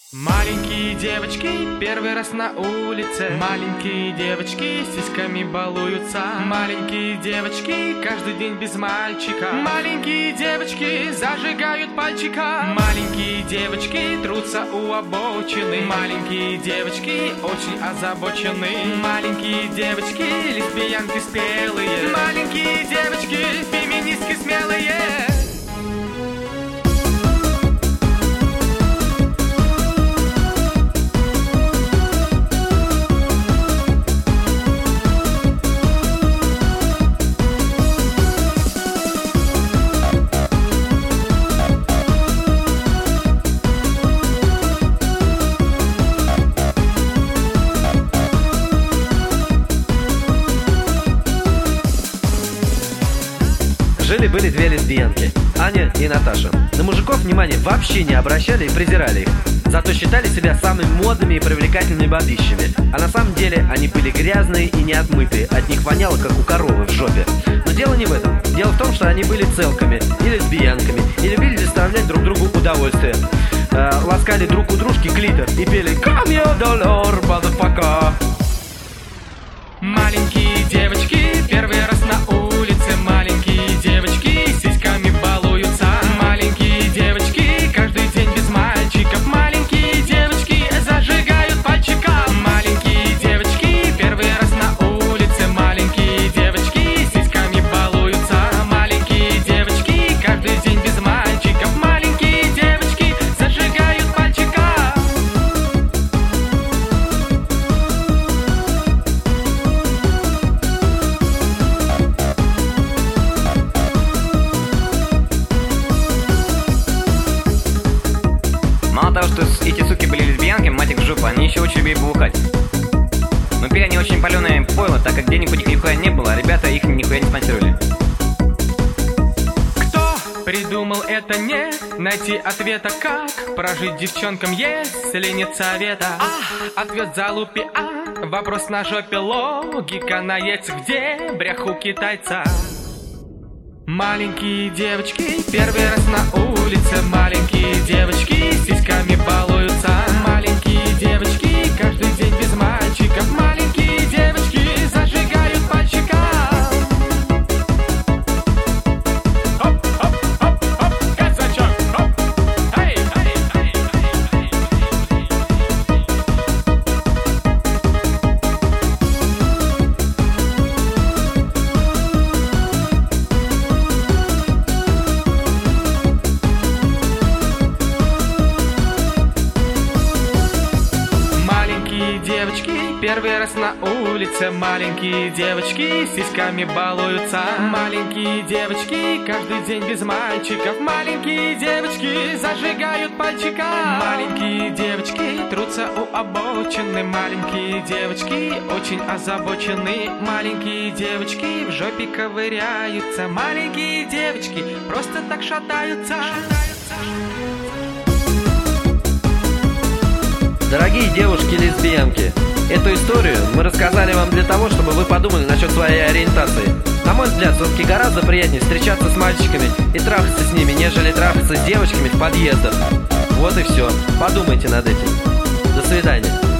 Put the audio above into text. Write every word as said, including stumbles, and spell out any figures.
Маленькие девочки первый раз на улице. Маленькие девочки сиськами балуются. Маленькие девочки каждый день без мальчика. Маленькие девочки зажигают пальчика. Маленькие девочки трутся у обочины. Маленькие девочки очень озабочены. Маленькие девочки лесбиянки спелые. Маленькие девочки феминистки смелые. Жили-были две лесбиянки, Аня и Наташа. На мужиков внимания вообще не обращали и презирали их. Зато считали себя самыми модными и привлекательными бабищами. А на самом деле они были грязные и неотмытые. От них воняло, как у коровы в жопе. Но дело не в этом. Дело в том, что они были целками и лесбиянками. И любили доставлять друг другу удовольствие. э, Ласкали друг у дружки клитор и пели «Come your dollar, motherfucker». Маленькие девочки первый раз на улице. Маленькие девочки сиськами балуются. Маленькие девочки каждый день без мальчиков. Маленькие девочки зажигают пальчика. Маленькие девочки первый раз на улице. Маленькие девочки сиськами балуются. Маленькие девочки каждый день без мальчиков. Маленькие девочки зажигают пальчика. Мало того, что эти суки были лесбиянки, мать их в жопу, они еще очень любили бухать. Но пили они очень паленое пойло, так как денег у них нихуя не было, а ребята их нихуя не спонсировали. Кто придумал это, не найти ответа, как прожить девчонкам, если нет совета? А, ответ залупи, а, вопрос на жопе, логика на яйцах, где бряху китайца? Маленькие девочки первый раз на улице. Маленькие девочки сиськами балуются. Маленькие девочки каждый день без мальчиков. Маленькие девочки зажигают пальчика. Оп, оп, оп, оп, казачок, оп. Эй, эй, эй, эй, девочки первый раз на улице. Маленькие девочки сиськами балуются. Маленькие девочки каждый день без мальчиков. Маленькие девочки зажигают пальчика. Маленькие девочки трутся у обочины. Маленькие девочки очень озабочены. Маленькие девочки в жопе ковыряются. Маленькие девочки просто так шатаются. Дорогие девушки-лесбиянки, эту историю мы рассказали вам для того, чтобы вы подумали насчет своей ориентации. На мой взгляд, все-таки гораздо приятнее встречаться с мальчиками и трахаться с ними, нежели трахаться с девочками в подъездах. Вот и все. Подумайте над этим. До свидания.